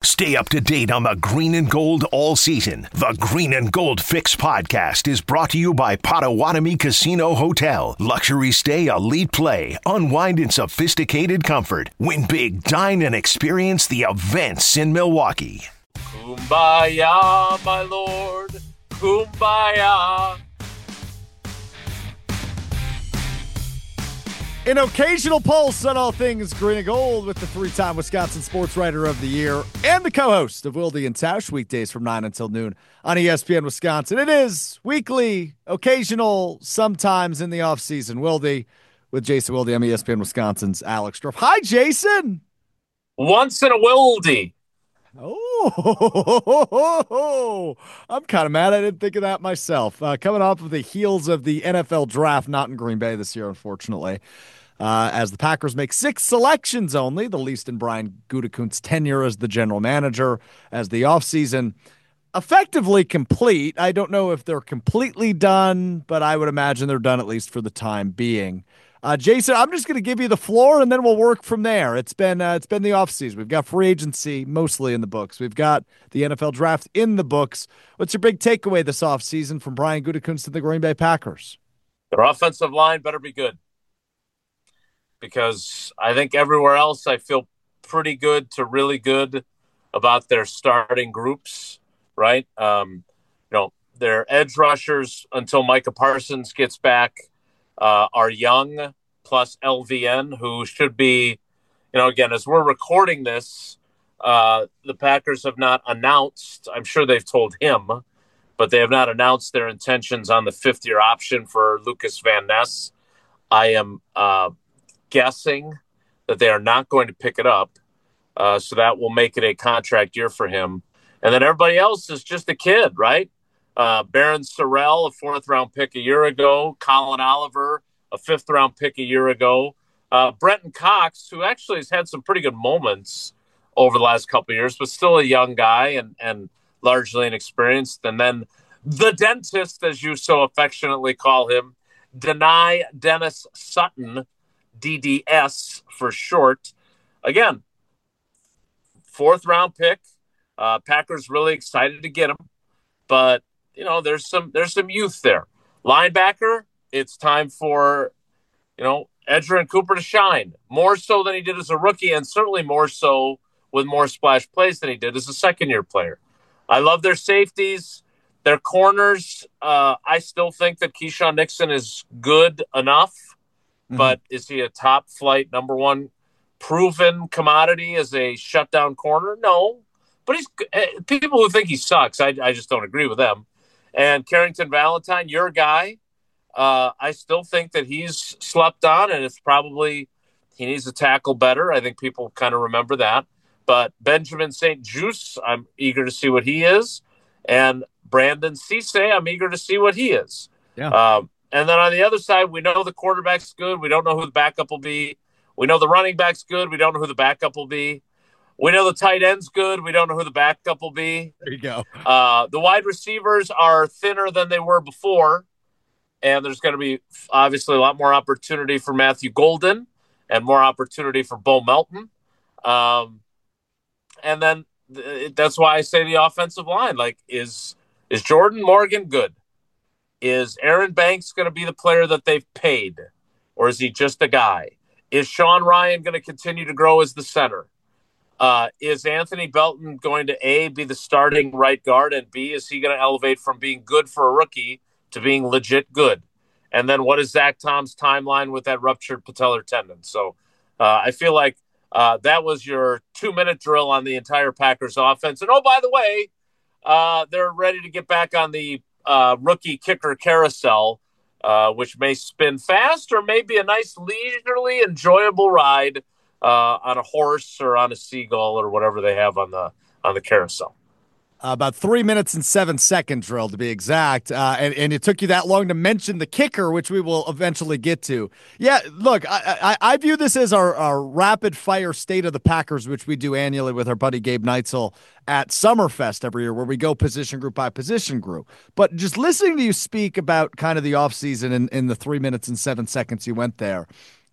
Stay up to date on the green and gold all season. The Green and Gold Fix podcast is brought to you by Potawatomi Casino Hotel. Luxury stay, elite play, unwind in sophisticated comfort. Win big, dine, and experience the events in Milwaukee. Kumbaya, my lord. Kumbaya. An occasional pulse on all things green and gold with the three-time Wisconsin Sports Writer of the Year and the co-host of Wilde and Tausch weekdays from 9 until noon on ESPN Wisconsin. It is weekly, occasional, sometimes in the offseason. Wilde with Jason Wilde. I'm ESPN Wisconsin's Alex Strouf. Hi, Jason. Once in a Wilde. Oh, I'm kind of mad I didn't think of that myself. Coming off of the heels of the NFL draft, not in Green Bay this year, unfortunately, as the Packers make 6 selections only, the least in Brian Gutekunst's tenure as the general manager, as the offseason effectively complete. I don't know if they're completely done, but I would imagine they're done at least for the time being. Jason, I'm just going to give you the floor, and then we'll work from there. It's been the offseason. We've got free agency mostly in the books. We've got the NFL draft in the books. What's your big takeaway this offseason from Brian Gutekunst and the Green Bay Packers? Their offensive line better be good, because I think everywhere else I feel pretty good to really good about their starting groups, right? Their edge rushers until Micah Parsons gets back are young, plus LVN, who should be, again, as we're recording this, the Packers have not announced, I'm sure they've told him, but they have not announced their intentions on the 5th-year option for Lucas Van Ness. I am guessing that they are not going to pick it up, so that will make it a contract year for him. And then everybody else is just a kid, right? Baron Sorrell, a 4th-round pick a year ago. Colin Oliver, a 5th-round pick a year ago. Brenton Cox, who actually has had some pretty good moments over the last couple of years, but still a young guy and largely inexperienced. And then the dentist, as you so affectionately call him, Dennis Sutton, DDS for short. Again, 4th-round pick. Packers really excited to get him, but there's some youth there. Linebacker, it's time for, Edgerrin Cooper to shine more so than he did as a rookie, and certainly more so with more splash plays than he did as a second-year player. I love their safeties, their corners. I still think that Keyshawn Nixon is good enough, but is he a top-flight number one proven commodity as a shutdown corner? No, but he's people who think he sucks. I just don't agree with them. And Carrington Valentine, your guy, I still think that he's slept on, and it's probably he needs to tackle better. I think people kind of remember that. But Benjamin St. Juste, I'm eager to see what he is. And Brandon Cisse, I'm eager to see what he is. Yeah. And then on the other side, we know the quarterback's good. We don't know who the backup will be. We know the running back's good. We don't know who the backup will be. We know the tight end's good. We don't know who the backup will be. There you go. The wide receivers are thinner than they were before, and there's going to be obviously a lot more opportunity for Matthew Golden and more opportunity for Bo Melton. And then that's why I say the offensive line. Like, is Jordan Morgan good? Is Aaron Banks going to be the player that they've paid, or is he just a guy? Is Sean Ryan going to continue to grow as the center? Is Anthony Belton going to A, be the starting right guard, and B, is he going to elevate from being good for a rookie to being legit good? And then what is Zach Tom's timeline with that ruptured patellar tendon? So I feel like that was your 2-minute drill on the entire Packers offense. And, oh, by the way, they're ready to get back on the rookie kicker carousel, which may spin fast or may be a nice, leisurely, enjoyable ride on a horse or on a seagull or whatever they have on the carousel. About 3 minutes and 7 seconds, drill to be exact. And it took you that long to mention the kicker, which we will eventually get to. Yeah, look, I view this as our rapid fire state of the Packers, which we do annually with our buddy Gabe Neitzel at Summerfest every year, where we go position group by position group. But just listening to you speak about kind of the offseason in the 3 minutes and 7 seconds you went there,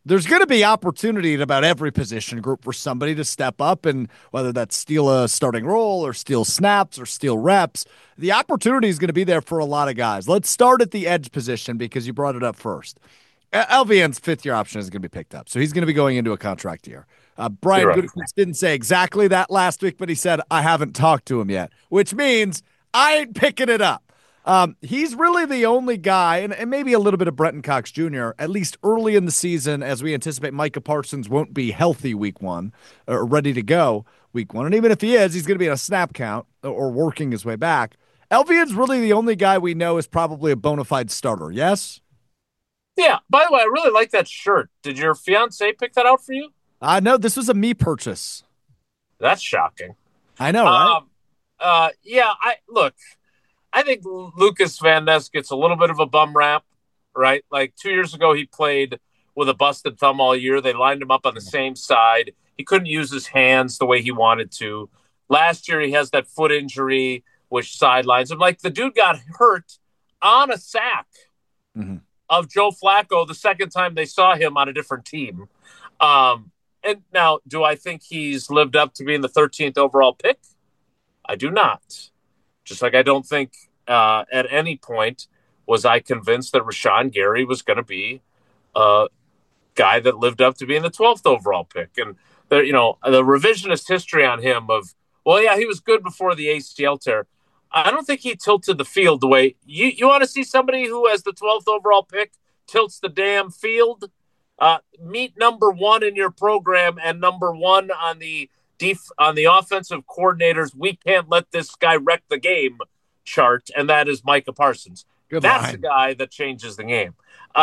There's going to be opportunity at about every position group for somebody to step up, and whether that's steal a starting role or steal snaps or steal reps, the opportunity is going to be there for a lot of guys. Let's start at the edge position because you brought it up first. LVN's fifth-year option is going to be picked up, so he's going to be going into a contract year. Brian Right. Gutekunst didn't say exactly that last week, but he said, I haven't talked to him yet, which means I ain't picking it up. He's really the only guy, and maybe a little bit of Brenton Cox Jr., at least early in the season, as we anticipate Micah Parsons won't be healthy week one or ready to go week one. And even if he is, he's going to be in a snap count or working his way back. LVN's really the only guy we know is probably a bona fide starter, yes? Yeah. By the way, I really like that shirt. Did your fiance pick that out for you? No, this was a me purchase. That's shocking. I know, right? Yeah. I think Lucas Van Ness gets a little bit of a bum rap, right? Like 2 years ago, he played with a busted thumb all year. They lined him up on the same side. He couldn't use his hands the way he wanted to. Last year, he has that foot injury, which sidelines him. Like the dude got hurt on a sack of Joe Flacco the second time they saw him on a different team. And now, do I think he's lived up to being the 13th overall pick? I do not. Just like I don't think at any point was I convinced that Rashawn Gary was going to be a guy that lived up to being the 12th overall pick. And the revisionist history on him of, well, yeah, he was good before the ACL tear. I don't think he tilted the field the way you want to see somebody who has the 12th overall pick tilts the damn field. Meet number one in your program and number one on the offensive coordinators. We can't let this guy wreck the game chart, and that is Micah Parsons. That's the guy that changes the game.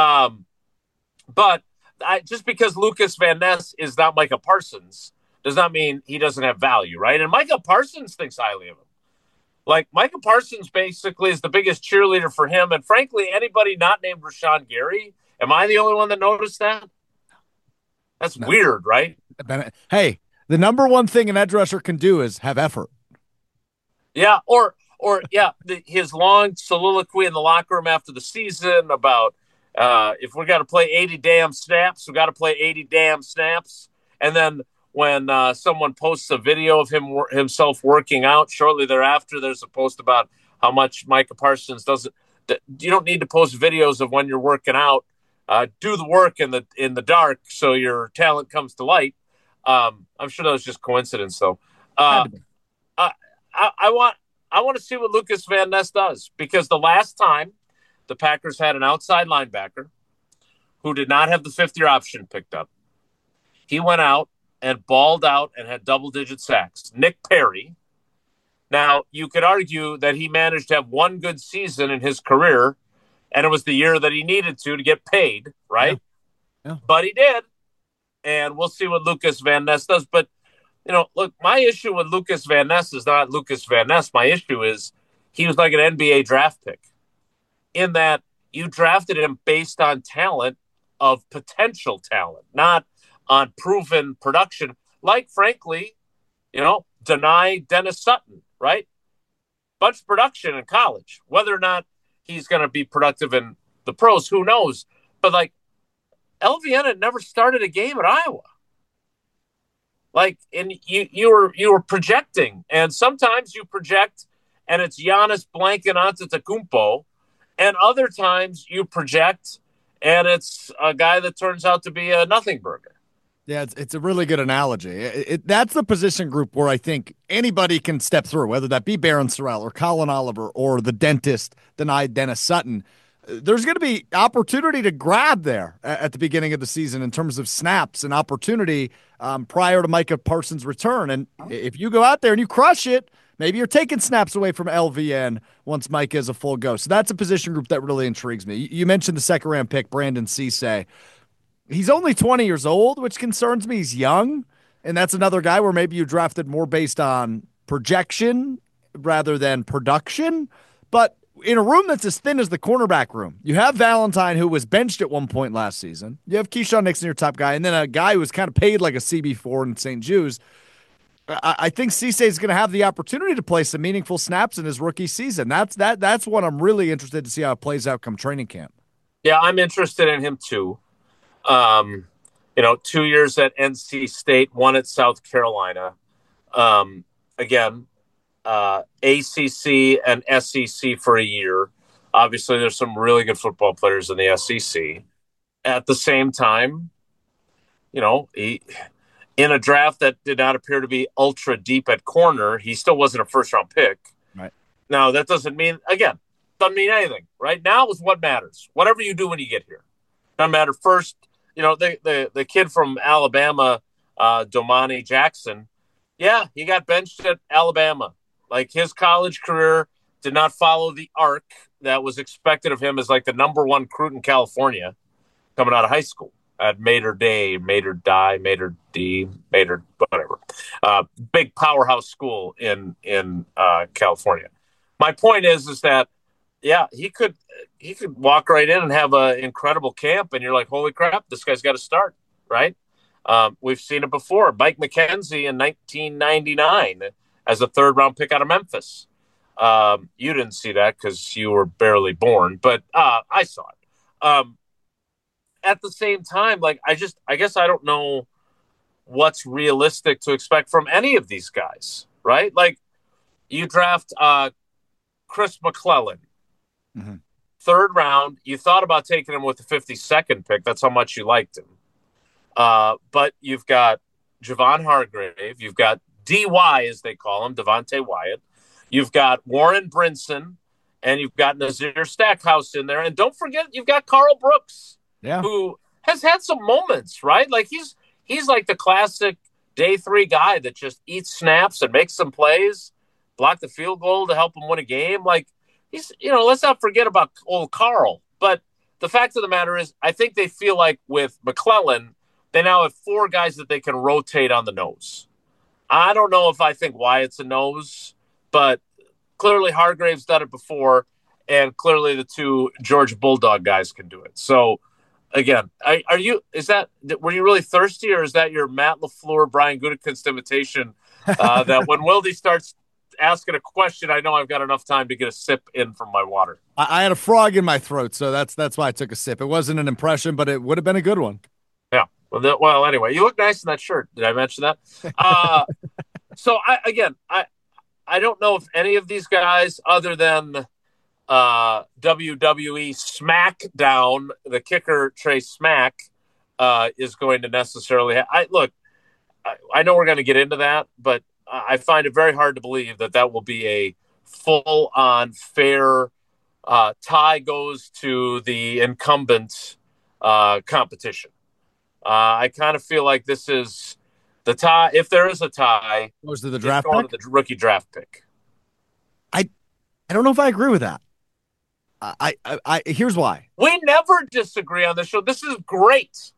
But just because Lucas Van Ness is not Micah Parsons does not mean he doesn't have value, right? And Micah Parsons thinks highly of him. Like Micah Parsons basically is the biggest cheerleader for him, and frankly, anybody not named Rashawn Gary. Am I the only one that noticed that? That's weird, right? Hey, the number one thing an edge rusher can do is have effort. Yeah, his long soliloquy in the locker room after the season about if we got to play 80 damn snaps, we got to play 80 damn snaps. And then when someone posts a video of himself working out shortly thereafter, there's a post about how much Micah Parsons doesn't. You don't need to post videos of when you're working out. Do the work in the dark so your talent comes to light. I'm sure that was just coincidence, though. I want to see what Lucas Van Ness does, because the last time the Packers had an outside linebacker who did not have the fifth-year option picked up, he went out and balled out and had double-digit sacks. Nick Perry. Now, you could argue that he managed to have one good season in his career, and it was the year that he needed to get paid, right? Yeah. But he did. And we'll see what Lucas Van Ness does. But, look, my issue with Lucas Van Ness is not Lucas Van Ness. My issue is he was like an NBA draft pick, in that you drafted him based on talent of potential talent, not on proven production. Like, frankly, deny Dennis Sutton, right? Bunch of production in college. Whether or not he's going to be productive in the pros, who knows? But like LVN had never started a game at Iowa. Like, and you were projecting, and sometimes you project, and it's Giannis blanking Antetokounmpo, and other times you project, and it's a guy that turns out to be a nothing burger. Yeah, it's a really good analogy. That's the position group where I think anybody can step through, whether that be Barron Sorrell or Colin Oliver or the dentist denied Dennis Sutton. There's going to be opportunity to grab there at the beginning of the season in terms of snaps and opportunity prior to Micah Parsons' return. And if you go out there and you crush it, maybe you're taking snaps away from LVN once Micah is a full go. So that's a position group that really intrigues me. You mentioned the second-round pick, Brandon Cisse. He's only 20 years old, which concerns me. He's young, and that's another guy where maybe you drafted more based on projection rather than production. But in a room that's as thin as the cornerback room, you have Valentine, who was benched at one point last season. You have Keyshawn Nixon, your top guy, and then a guy who was kind of paid like a CB4 in St. Jude's. I think Cisse is going to have the opportunity to play some meaningful snaps in his rookie season. That's what I'm really interested to see how it plays out come training camp. Yeah, I'm interested in him too. 2 years at NC State, one at South Carolina. Again, ACC and SEC for a year. Obviously, there's some really good football players in the SEC. At the same time, he, in a draft that did not appear to be ultra deep at corner, he still wasn't a first-round pick. Right. Now, that doesn't mean anything. Right now is what matters. Whatever you do when you get here. Doesn't matter. First, the kid from Alabama, Domani Jackson, he got benched at Alabama. Like, his college career did not follow the arc that was expected of him as like the number one recruit in California coming out of high school at Mater Dei, Mater Di, Mater D, Mater whatever. Big powerhouse school in California. My point is that he could walk right in and have an incredible camp, and you're like, holy crap, this guy's got to start, right? We've seen it before. Mike McKenzie in 1999 as a third-round pick out of Memphis. You didn't see that because you were barely born, but I saw it. At the same time, like, I guess I don't know what's realistic to expect from any of these guys, right? Like, you draft Chris McClellan, third round. You thought about taking him with the 52nd pick. That's how much you liked him. But you've got Javon Hargrave. You've got DY, as they call him, Devontae Wyatt. You've got Warren Brinson, and you've got Nazir Stackhouse in there. And don't forget, you've got Carl Brooks, who has had some moments, right? Like, he's like the classic day three guy that just eats snaps and makes some plays, block the field goal to help him win a game. Like, he's, let's not forget about old Carl. But the fact of the matter is, I think they feel like with McClellan, they now have four guys that they can rotate on the nose. I don't know if I think Wyatt's a nose, but clearly Hargrave's done it before, and clearly the two Georgia Bulldog guys can do it. So, again, were you really thirsty, or is that your Matt LaFleur, Brian Gutekunst invitation that when Wildy starts asking a question, I know I've got enough time to get a sip in from my water? I had a frog in my throat, so that's why I took a sip. It wasn't an impression, but it would have been a good one. Yeah. Well, anyway, you look nice in that shirt. Did I mention that? So, I don't know if any of these guys, other than WWE SmackDown, the kicker Trey Smack, is going to necessarily. I know we're going to get into that, but I find it very hard to believe that will be a full-on fair tie goes to the incumbent competition. I kind of feel like this is the tie. If there is a tie, goes to the draft pick? To the rookie draft pick. I don't know if I agree with that. I here's why. We never disagree on this show. This is great.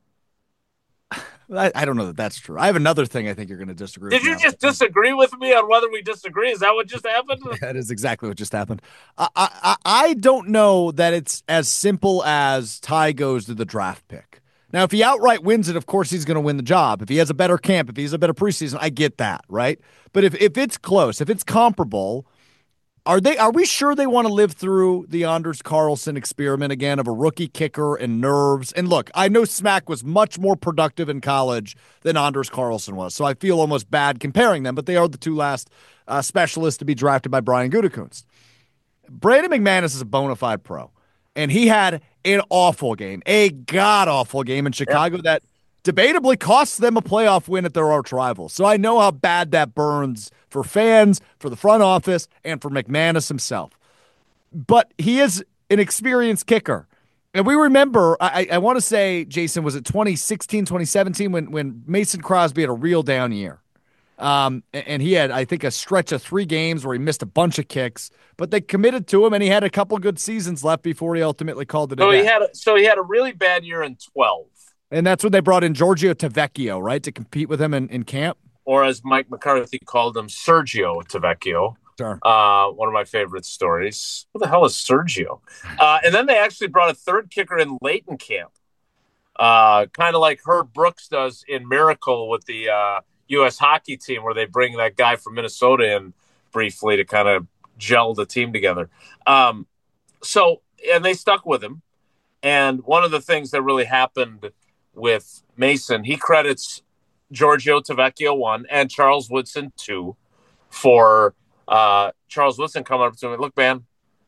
I don't know that that's true. I have another thing I think you're going to disagree with. Did you just disagree with me on whether we disagree? Is that what just happened? That is exactly what just happened. I don't know that it's as simple as tie goes to the draft pick. Now, if he outright wins it, of course he's going to win the job. If he has a better camp, if he has a better preseason, I get that, right? But if it's close, if it's comparable, are we sure they want to live through the Anders Carlson experiment again of a rookie kicker and nerves? And look, I know Smack was much more productive in college than Anders Carlson was, so I feel almost bad comparing them, but they are the two last specialists to be drafted by Brian Gutekunst. Brandon McManus is a bona fide pro, and he had an awful game, a god-awful game in Chicago that debatably costs them a playoff win at their arch rival. So I know how bad that burns for fans, for the front office, and for McManus himself. But he is an experienced kicker. And we remember, I want to say, Jason, was it 2016, 2017 when Mason Crosby had a real down year? And he had, I think, a stretch of 3 games where he missed a bunch of kicks, but they committed to him, and he had a couple good seasons left before he ultimately called it a day. So he had a really bad year in 12. And that's when they brought in Giorgio Tavecchio, right, to compete with him in camp? Or as Mike McCarthy called him, Sergio Tavecchio. Sure. One of my favorite stories. Who the hell is Sergio? And then they actually brought a third kicker in late in camp, kind of like Herb Brooks does in Miracle with the U.S. hockey team, where they bring that guy from Minnesota in briefly to kind of gel the team together. And they stuck with him. And one of the things that really happened with Mason, he credits Giorgio Tavecchio 1 and Charles Woodson 2 for Charles Woodson coming up to me, look, man,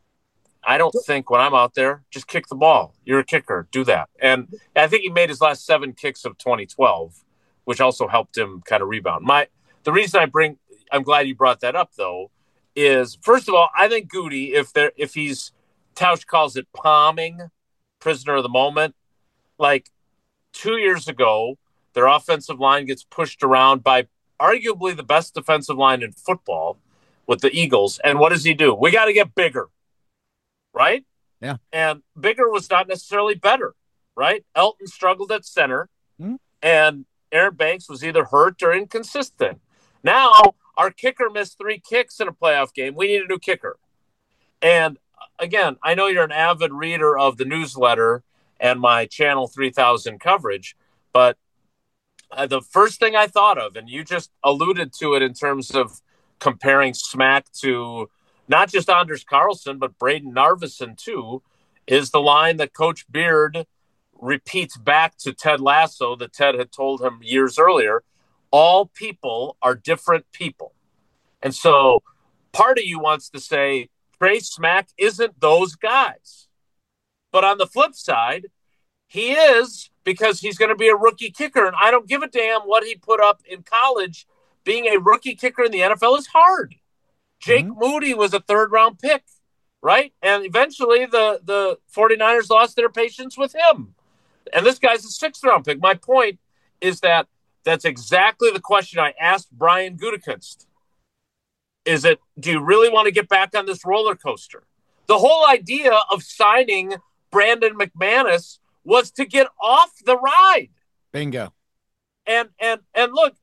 I don't think when I'm out there, just kick the ball. You're a kicker. Do that. And I think he made his last 7 kicks of 2012, which also helped him kind of rebound. The reason I'm glad you brought that up, though, is, first of all, I think Goody, if he's, Tausch calls it palming, prisoner of the moment, like 2 years ago, their offensive line gets pushed around by arguably the best defensive line in football with the Eagles. And what does he do? We got to get bigger, right? Yeah. And bigger was not necessarily better, right? Elton struggled at center, and Aaron Banks was either hurt or inconsistent. Now, our kicker missed 3 kicks in a playoff game. We need a new kicker. And again, I know you're an avid reader of the newsletter and my Channel 3000 coverage, but the first thing I thought of, and you just alluded to it in terms of comparing Smack to not just Anders Carlson, but Braden Narvison too, is the line that Coach Beard repeats back to Ted Lasso that Ted had told him years earlier. All people are different people. And so part of you wants to say, Trey Smack isn't those guys. But on the flip side, he is, because he's going to be a rookie kicker. And I don't give a damn what he put up in college. Being a rookie kicker in the NFL is hard. Jake Moody was a 3rd-round pick, right? And eventually the 49ers lost their patience with him. And this guy's a 6th-round pick. My point is that that's exactly the question I asked Brian Gutekunst. Is it, do you really want to get back on this roller coaster? The whole idea of signing Brandon McManus was to get off the ride. Bingo. And look,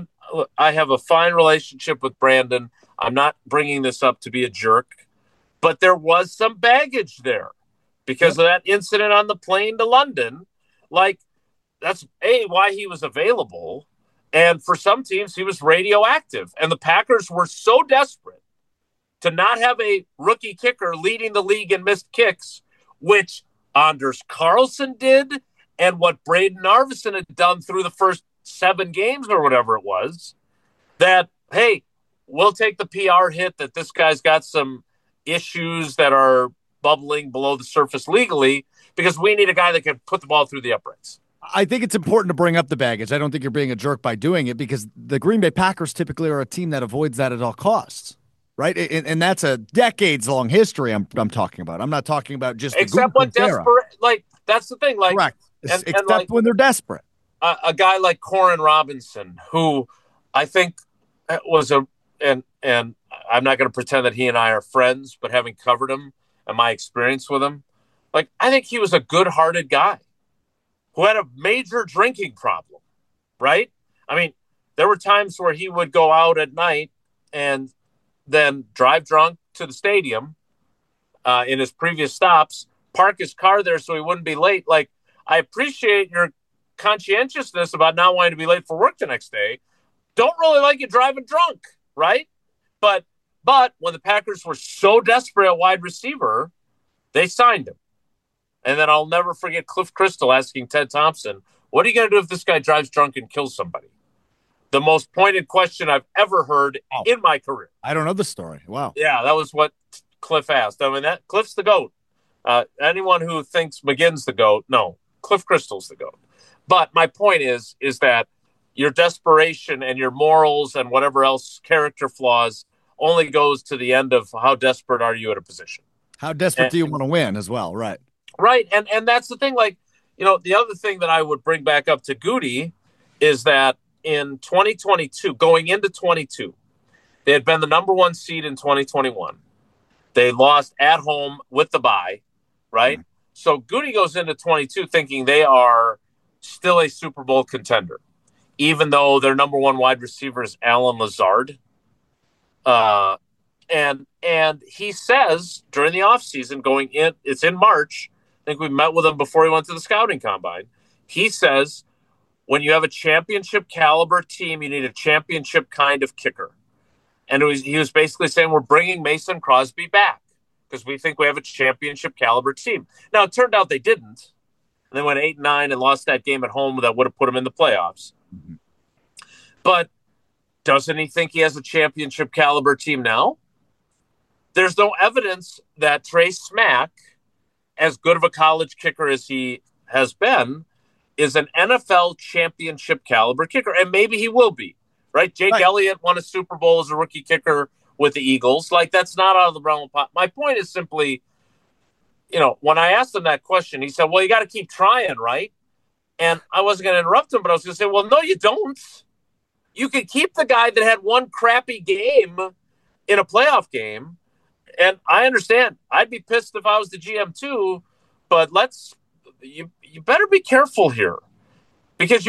I have a fine relationship with Brandon. I'm not bringing this up to be a jerk, but there was some baggage there because of that incident on the plane to London. Like, that's why he was available. And for some teams, he was radioactive. And the Packers were so desperate to not have a rookie kicker leading the league in missed kicks, which Anders Carlson did, and what Braden Narvison had done through the first 7 games or whatever it was, that, hey, we'll take the PR hit that this guy's got some issues that are bubbling below the surface legally because we need a guy that can put the ball through the uprights. I think it's important to bring up the baggage. I don't think you're being a jerk by doing it because the Green Bay Packers typically are a team that avoids that at all costs, right? And that's a decades-long history I'm talking about. I'm not talking about just except when desperate. Like, that's the thing. Like, correct. Except like, when they're desperate. A guy like Corin Robinson, who I think was and I'm not going to pretend that he and I are friends, but having covered him and my experience with him, like, I think he was a good-hearted guy who had a major drinking problem, right? I mean, there were times where he would go out at night and then drive drunk to the stadium in his previous stops, park his car there so he wouldn't be late. Like, I appreciate your conscientiousness about not wanting to be late for work the next day. Don't really like you driving drunk, right? But when the Packers were so desperate at wide receiver, they signed him. And then I'll never forget Cliff Crystal asking Ted Thompson, what are you going to do if this guy drives drunk and kills somebody? The most pointed question I've ever heard in my career. I don't know the story. Wow. Yeah, that was what Cliff asked. I mean, Cliff's the GOAT. Anyone who thinks McGinn's the GOAT, no, Cliff Crystal's the GOAT. But my point is that your desperation and your morals and whatever else, character flaws, only goes to the end of how desperate are you at a position. How desperate do you want to win as well, right? Right, and that's the thing. Like, you know, the other thing that I would bring back up to Goody is that in 2022, going into 22, they had been the number 1 seed in 2021. They lost at home with the bye, right? So Goody goes into 22 thinking they are still a Super Bowl contender, even though their number 1 wide receiver is Allen Lazard. And he says during the offseason going in, it's in March, I think we met with him before he went to the scouting combine. He says, when you have a championship caliber team, you need a championship kind of kicker. And he was basically saying, we're bringing Mason Crosby back because we think we have a championship caliber team. Now, it turned out they didn't. and they went 8-9 and lost that game at home that would have put them in the playoffs. Mm-hmm. But doesn't he think he has a championship caliber team now? There's no evidence that Trey Smack, as good of a college kicker as he has been, is an NFL championship caliber kicker. And maybe he will be, right? Jake Elliott won a Super Bowl as a rookie kicker with the Eagles. Like, that's not out of the realm of pot. My point is simply, when I asked him that question, he said, well, you got to keep trying, right? And I wasn't going to interrupt him, but I was going to say, well, no, you don't. You can keep the guy that had one crappy game in a playoff game. And I understand. I'd be pissed if I was the GM too, but you better be careful here, because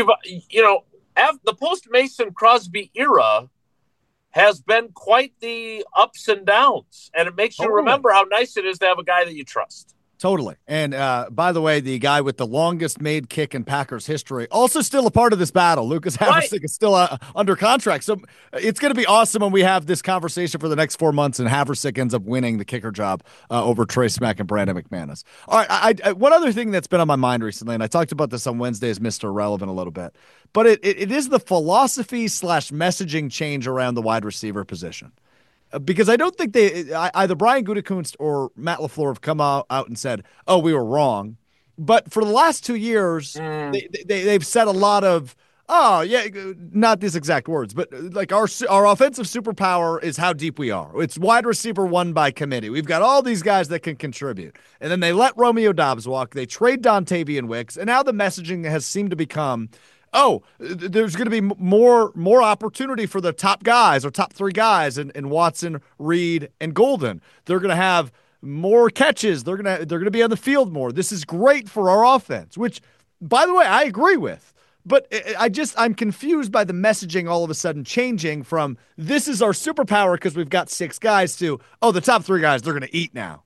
the post-Mason Crosby era has been quite the ups and downs, and it makes you remember how nice it is to have a guy that you trust. Totally. And by the way, the guy with the longest made kick in Packers history, also still a part of this battle. Lucas Haversick is still under contract. So it's going to be awesome when we have this conversation for the next 4 months and Haversick ends up winning the kicker job over Trey Smack and Brandon McManus. All right. I one other thing that's been on my mind recently, and I talked about this on Wednesday's Mr. Relevant a little bit, but it is the philosophy / messaging change around the wide receiver position. Because I don't think either Brian Gutekunst or Matt LaFleur have come out and said, oh, we were wrong. But for the last 2 years, they've said a lot of, oh, yeah, not these exact words, but like our offensive superpower is how deep we are. It's wide receiver one by committee. We've got all these guys that can contribute. And then they let Romeo Doubs walk. They trade Dontavian Wicks. And now the messaging has seemed to become, oh, there's going to be more opportunity for the top guys or top three guys in Watson, Reed, and Golden. They're going to have more catches. They're going to be on the field more. This is great for our offense, which, by the way, I agree with. But I'm confused by the messaging all of a sudden changing from this is our superpower because we've got 6 guys to, oh, the top 3 guys, they're going to eat now.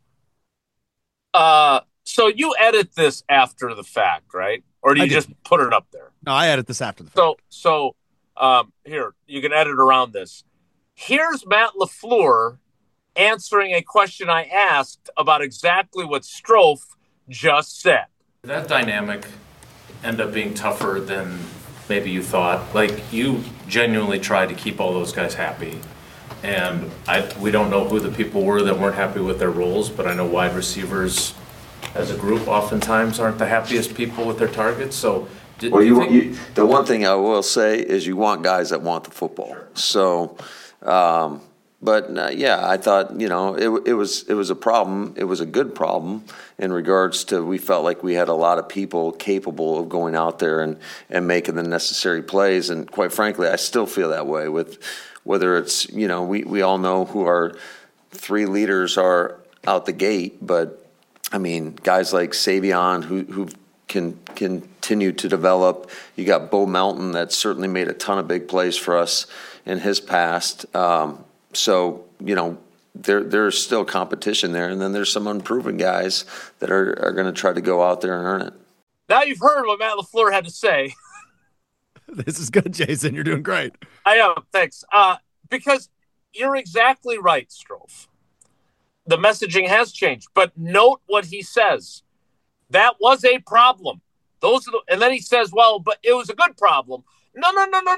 So you edit this after the fact, right? Or do you just put it up there? No, I edit this after the fact. So here, you can edit around this. Here's Matt LaFleur answering a question I asked about exactly what Strofe just said. That dynamic end up being tougher than maybe you thought. Like, you genuinely tried to keep all those guys happy. And we don't know who the people were that weren't happy with their roles, but I know wide receivers as a group oftentimes aren't the happiest people with their targets. So the one thing I will say is you want guys that want the football. So I thought, it was a problem. It was a good problem in regards to we felt like we had a lot of people capable of going out there and making the necessary plays. And quite frankly, I still feel that way with whether it's, we all know who our 3 leaders are out the gate, but I mean, guys like Savion who can continue to develop. You got Bo Melton that certainly made a ton of big plays for us in his past. There's still competition there, and then there's some unproven guys that are going to try to go out there and earn it. Now you've heard what Matt LaFleur had to say. This is good, Jason. You're doing great. I am. Thanks. Because you're exactly right, Strofe. The messaging has changed, but note what he says. That was a problem. And then he says, well, but it was a good problem. No.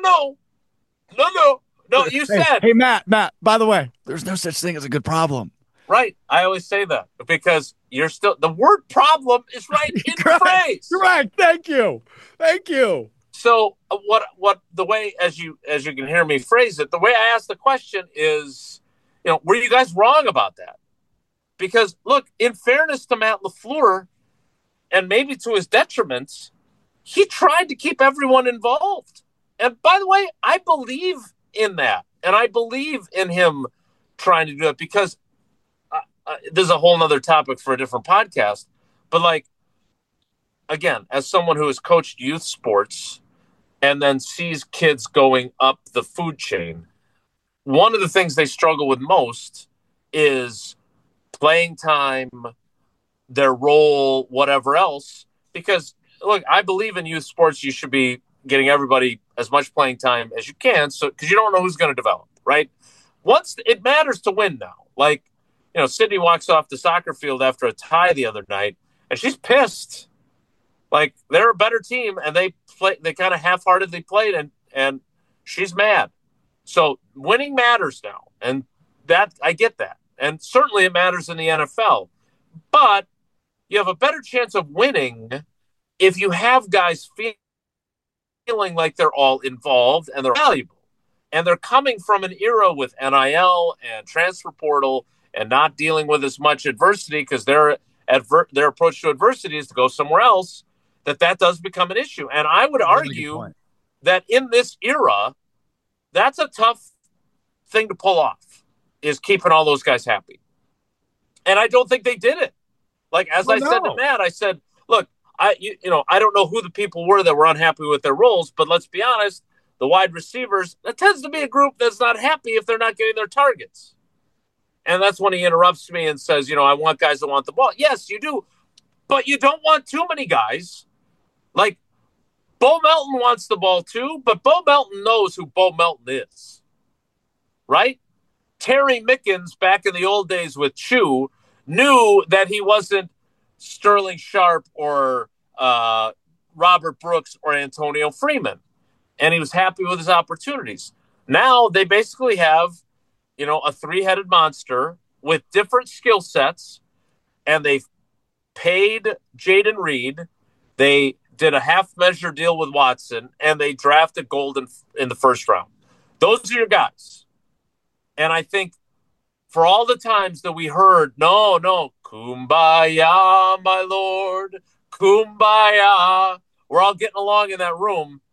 You said. Hey, Matt, by the way, there's no such thing as a good problem. Right. I always say that because the word problem is right in the phrase. Correct. Thank you. So what the way, as you can hear me phrase it, the way I asked the question is, were you guys wrong about that? Because, look, in fairness to Matt LaFleur, and maybe to his detriment, he tried to keep everyone involved. And by the way, I believe in that. And I believe in him trying to do it because there's a whole nother topic for a different podcast. But, like, again, as someone who has coached youth sports and then sees kids going up the food chain, one of the things they struggle with most is playing time, their role, whatever else. Because, look, I believe in youth sports. You should be getting everybody as much playing time as you can, because you don't know who's going to develop, right? Once it matters to win now. Like, Sydney walks off the soccer field after a tie the other night, and she's pissed. Like they're a better team, and they kind of half-heartedly played, and she's mad. So winning matters now, and that I get that, and certainly it matters in the NFL. But you have a better chance of winning if you have guys feeling like they're all involved and they're valuable, and they're coming from an era with NIL and transfer portal and not dealing with as much adversity because their approach to adversity is to go somewhere else. That does become an issue, and I would argue that in this era, that's a tough thing to pull off, is keeping all those guys happy. And I don't think they did it. Like, as I said to Matt, I said, look, I don't know who the people were that were unhappy with their roles, but let's be honest, the wide receivers, that tends to be a group that's not happy if they're not getting their targets. And that's when he interrupts me and says, I want guys that want the ball. Yes, you do. But you don't want too many guys. Like, Bo Melton wants the ball too, but Bo Melton knows who Bo Melton is. Right? Terry Mickens, back in the old days with Chew, knew that he wasn't Sterling Sharp or Robert Brooks or Antonio Freeman. And he was happy with his opportunities. Now they basically have, a three-headed monster with different skill sets, and they've paid Jaden Reed. They did a half-measure deal with Watson, and they drafted Golden in the first round. Those are your guys. And I think for all the times that we heard, no, kumbaya, my lord, kumbaya, we're all getting along in that room.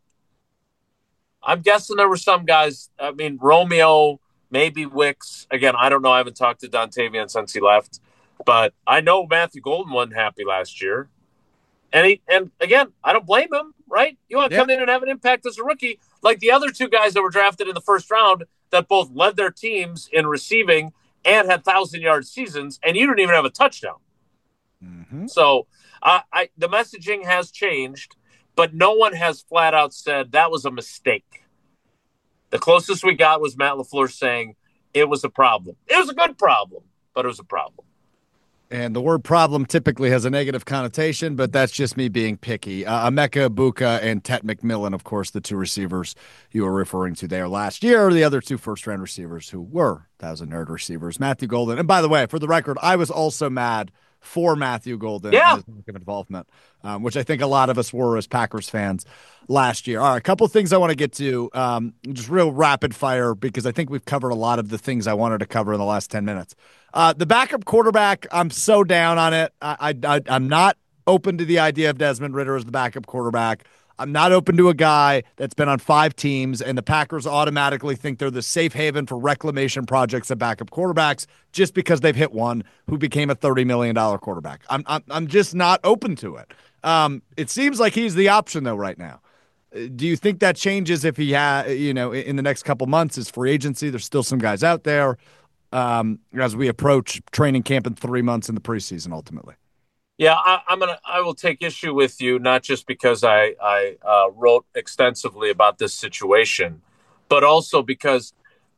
I'm guessing there were some guys, Romeo, maybe Wicks. Again, I don't know. I haven't talked to Dontavian since he left. But I know Matthew Golden wasn't happy last year. And again, I don't blame him, right? You want to come in and have an impact as a rookie, like the other two guys that were drafted in the first round that both led their teams in receiving and had 1,000-yard seasons, and you didn't even have a touchdown. Mm-hmm. So the messaging has changed, but no one has flat out said that was a mistake. The closest we got was Matt LaFleur saying it was a problem. It was a good problem, but it was a problem. And the word problem typically has a negative connotation, but that's just me being picky. Emeka Egbuka and Tet McMillan, of course, the two receivers you were referring to there last year, the other two first-round receivers who were 1,000-yard receivers, Matthew Golden. And by the way, for the record, I was also mad for Matthew Golden and his involvement, which I think a lot of us were as Packers fans last year. All right, a couple of things I want to get to, just real rapid fire, because I think we've covered a lot of the things I wanted to cover in the last 10 minutes. The backup quarterback, I'm so down on it. I'm not open to the idea of Desmond Ridder as the backup quarterback. I'm not open to a guy that's been on 5 teams, and the Packers automatically think they're the safe haven for reclamation projects of backup quarterbacks just because they've hit one who became a $30 million quarterback. I'm just not open to it. It seems like he's the option, though, right now. Do you think that changes if he in the next couple months, his free agency? There's still some guys out there as we approach training camp in 3 months in the preseason, ultimately. Yeah, I will take issue with you, not just because I wrote extensively about this situation, but also because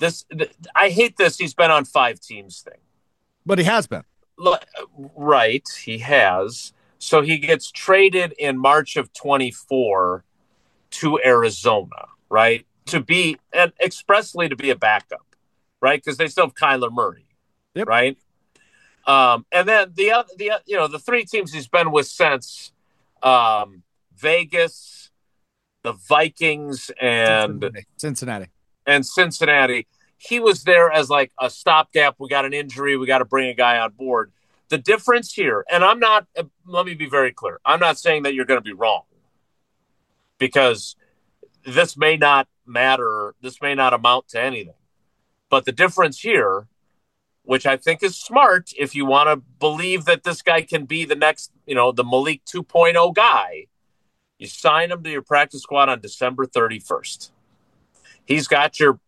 I hate this. He's been on 5 teams thing. But he has been. Right, he has. So he gets traded in March of 24 to Arizona, right? And expressly to be a backup, right? Because they still have Kyler Murray, right? And then the 3 teams he's been with since Vegas, the Vikings, and Cincinnati. He was there as like a stopgap. We got an injury. We got to bring a guy on board. The difference here, and let me be very clear. I'm not saying that you're going to be wrong, because this may not matter. This may not amount to anything. But the difference here, which I think is smart if you want to believe that this guy can be the next, the Malik 2.0 guy, you sign him to your practice squad on December 31st. He's got your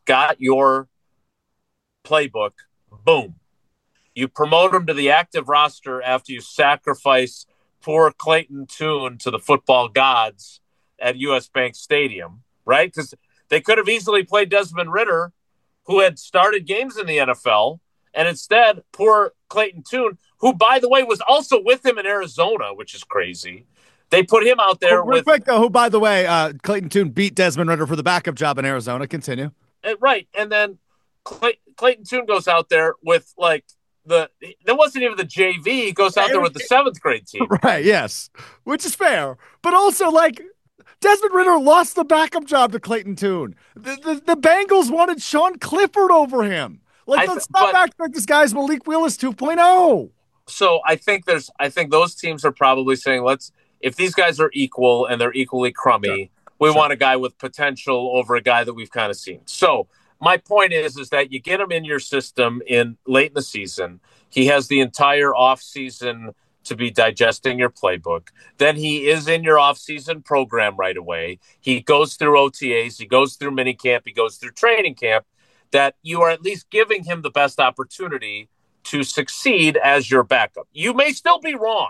playbook. Boom. You promote him to the active roster after you sacrifice poor Clayton Tune to the football gods at US Bank Stadium, right? Because they could have easily played Desmond Ridder, who had started games in the NFL, and instead, poor Clayton Tune, who, by the way, was also with him in Arizona, which is crazy, They put him out there Real with quick, though, who, by the way, Clayton Tune beat Desmond Ritter for the backup job in Arizona. Continue. right, and then Clayton Tune goes out there with like that wasn't even the JV. He goes out there with the 7th grade team. Right, yes, which is fair. But also, like, Desmond Ritter lost the backup job to Clayton Tune. The Bengals wanted Sean Clifford over him. Like, let's not act like this guy's Malik Willis 2.0. So I think those teams are probably saying, if these guys are equal and they're equally crummy, we want a guy with potential over a guy that we've kind of seen. So my point is that you get him in your system late in the season. He has the entire off season to be digesting your playbook. Then he is in your off-season program right away. He goes through OTAs. He goes through minicamp. He goes through training camp. That you are at least giving him the best opportunity to succeed as your backup. You may still be wrong,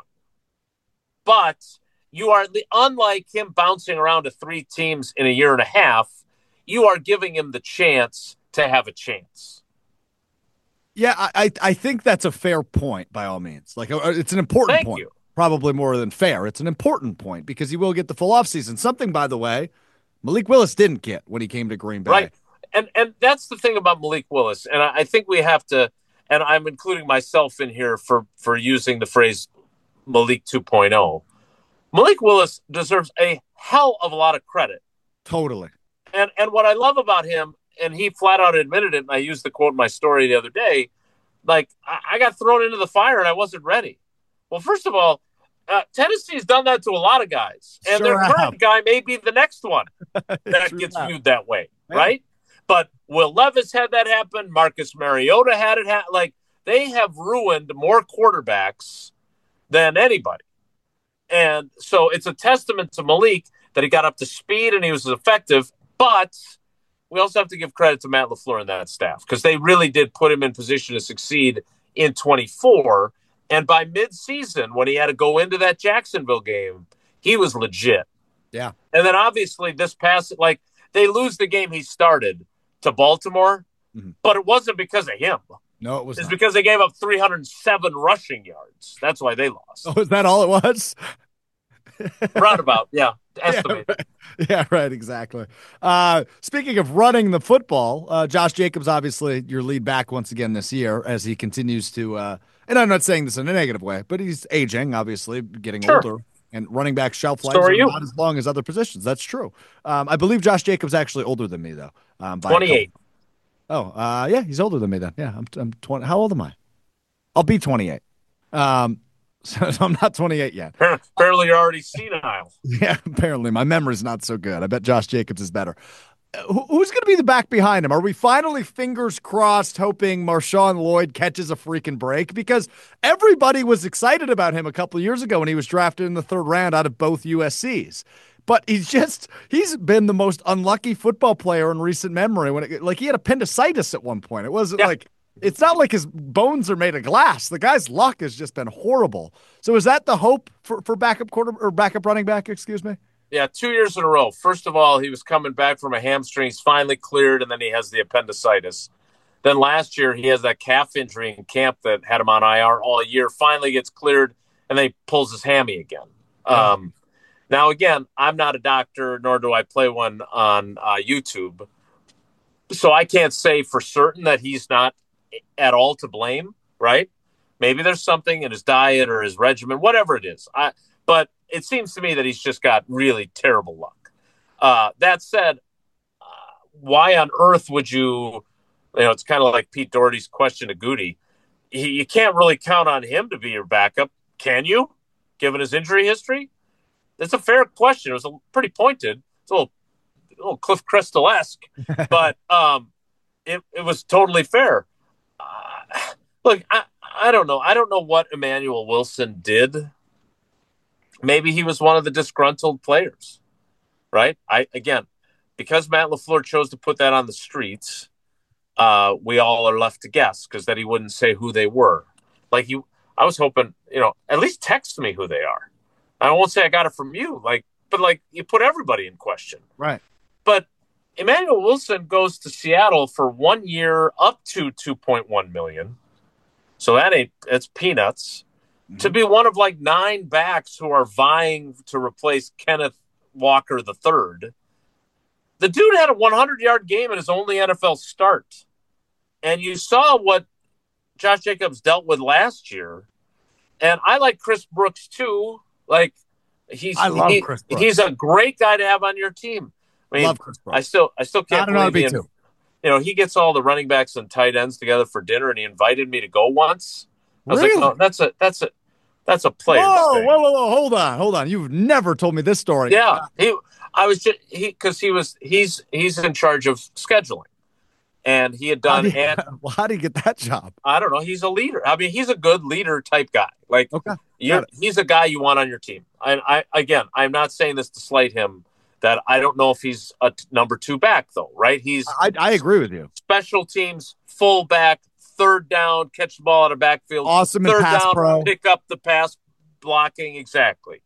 but you are, unlike him bouncing around to 3 teams in a year and a half, you are giving him the chance to have a chance. Yeah, I think that's a fair point by all means. Like, it's an important Thank point. you. Probably more than fair. It's an important point because he will get the full offseason. Something, by the way, Malik Willis didn't get when he came to Green Bay. Right. And that's the thing about Malik Willis. And I think we have to, and I'm including myself in here for using the phrase Malik 2.0. Malik Willis deserves a hell of a lot of credit. Totally. And what I love about him, and he flat out admitted it, and I used the quote in my story the other day, like, I got thrown into the fire and I wasn't ready. Well, first of all, Tennessee's done that to a lot of guys. And Sure their have. current guy may be the next one that gets viewed that way, right? But Will Levis had that happen. Marcus Mariota had it happen. Like, they have ruined more quarterbacks than anybody. And so it's a testament to Malik that he got up to speed and he was effective. But we also have to give credit to Matt LaFleur and that staff because they really did put him in position to succeed in 24. And by mid-season, when he had to go into that Jacksonville game, he was legit. Yeah. And then obviously this past, like, they lose the game he started to Baltimore, but it wasn't because of him. No, it was It's not. because they gave up 307 rushing yards. That's why they lost. Oh, is that all it was? Roundabout, yeah. Estimate. Yeah, right, exactly. Speaking of running the football, Josh Jacobs, obviously your lead back once again this year as he continues to, and I'm not saying this in a negative way, but he's aging, obviously, getting older, and running back shelf lives are not as long as other positions. That's true. I believe Josh Jacobs actually older than me, though. By 28. Yeah, he's older than me then. Yeah, I'm 20. How old am I? I'll be 28. So I'm not 28 yet. Apparently you're already senile. Yeah, apparently my memory's not so good. I bet Josh Jacobs is better. Who's going to be the back behind him? Are we finally, fingers crossed, hoping Marshawn Lloyd catches a freaking break? Because everybody was excited about him a couple of years ago when he was drafted in the 3rd round out of both USCs. But he's been the most unlucky football player in recent memory. Like he had appendicitis at one point. It wasn't like, it's not like his bones are made of glass. The guy's luck has just been horrible. So is that the hope for backup running back, excuse me? Yeah, 2 years in a row. First of all, he was coming back from a hamstring. He's finally cleared, and then he has the appendicitis. Then last year, he has that calf injury in camp that had him on IR all year. Finally gets cleared, and then he pulls his hammy again. Now, again, I'm not a doctor, nor do I play one on YouTube. So I can't say for certain that he's not at all to blame, right? Maybe there's something in his diet or his regimen, whatever it is. But it seems to me that he's just got really terrible luck. That said, why on earth would you it's kind of like Pete Doherty's question to Goody. You can't really count on him to be your backup, can you, given his injury history? That's a fair question. It was pretty pointed. It's a little Cliff Crystal-esque, but it was totally fair. Look, I don't know. I don't know what Emmanuel Wilson did. Maybe he was one of the disgruntled players, right? Because Matt LaFleur chose to put that on the streets, we all are left to guess because that he wouldn't say who they were. I was hoping, at least text me who they are. I won't say I got it from you, but you put everybody in question. Right. But Emmanuel Wilson goes to Seattle for 1 year up to $2.1 million. So that's peanuts. to be one of like 9 backs who are vying to replace Kenneth Walker III. The dude had a 100-yard game in his only NFL start. And you saw what Josh Jacobs dealt with last year. And I like Chris Brooks too. Like I love Chris Brooks. He's a great guy to have on your team. I mean, love Chris Brooks. I still can't believe he gets all the running backs and tight ends together for dinner, and he invited me to go once. I was really? like, no, that's a player. Whoa, hold on. You've never told me this story. Yeah, he's in charge of scheduling, and he had done. How do you get that job? I don't know. He's a leader. I mean, he's a good leader type guy. Like, he's a guy you want on your team. I'm not saying this to slight him. That I don't know if he's a number 2 back though, right? I agree with you. Special teams, full back, third down, catch the ball out of backfield. Awesome third in pass down, pro. Pick up the pass blocking exactly.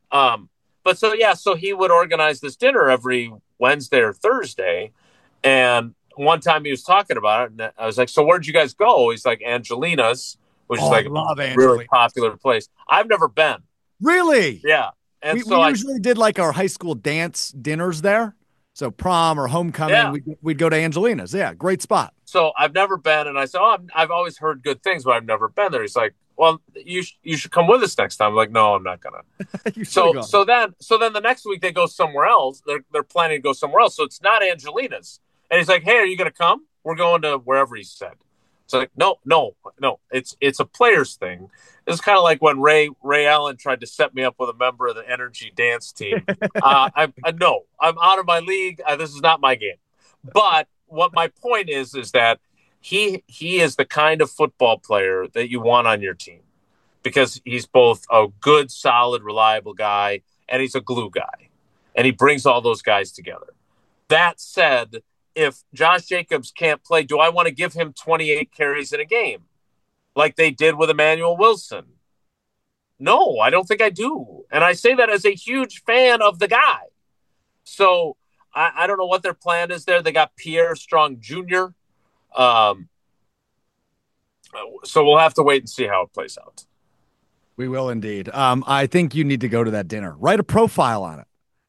So he would organize this dinner every Wednesday or Thursday, and one time he was talking about it, and I was like, "So where'd you guys go?" He's like, "Angelina's," which is like a really popular place. I've never been. Really? Yeah. And we usually did like our high school dance dinners there. So prom or homecoming, we'd go to Angelina's. Yeah, great spot. So I've never been, and I said, I've always heard good things, but I've never been there. He's like, well, you should come with us next time. I'm like, no, I'm not gonna. So then the next week they go somewhere else. They're planning to go somewhere else. So it's not Angelina's. And he's like, hey, are you gonna come? We're going to wherever he said. It's like, no. It's a players thing. It's kind of like when Ray Allen tried to set me up with a member of the Energy Dance team. I'm out of my league. This is not my game. But what my point is that he is the kind of football player that you want on your team because he's both a good, solid, reliable guy, and he's a glue guy. And he brings all those guys together. That said, if Josh Jacobs can't play, do I want to give him 28 carries in a game like they did with Emmanuel Wilson? No, I don't think I do. And I say that as a huge fan of the guy. So I don't know what their plan is there. They got Pierre Strong Jr. So we'll have to wait and see how it plays out. We will indeed. I think you need to go to that dinner. Write a profile on it.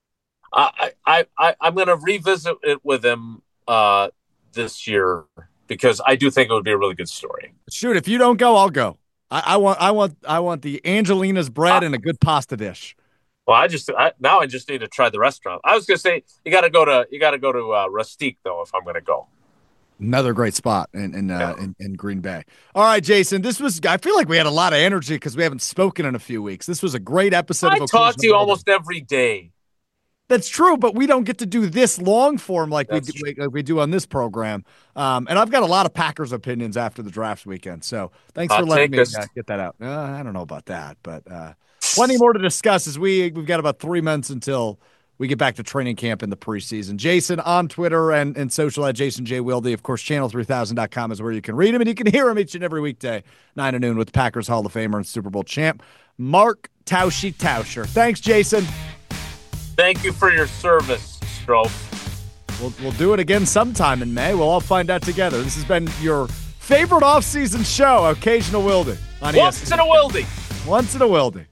I'm going to revisit it with him this year because I do think it would be a really good story. Shoot, if you don't go, I'll go. I want the Angelina's bread and a good pasta dish. Well, I just need to try the restaurant. I was going to say you got to go to Rustique though if I'm going to go. Another great spot in Green Bay. All right, Jason, I feel like we had a lot of energy because we haven't spoken in a few weeks. This was a great episode. I talk to you almost every day. That's true, but we don't get to do this long form like we do on this program. And I've got a lot of Packers opinions after the draft weekend. So thanks for letting me get that out. I don't know about that, but plenty more to discuss as we've got about 3 months until we get back to training camp in the preseason. Jason on Twitter and social at Jason J. Wilde. Of course, channel3000.com is where you can read him, and you can hear him each and every weekday, 9 to noon, with Packers Hall of Famer and Super Bowl champ, Mark Tauscher. Thanks, Jason. Thank you for your service, Stroh. We'll do it again sometime in May. We'll all find out together. This has been your favorite off-season show, Occasional Wilde. Once in a Wilde. Once in a Wilde.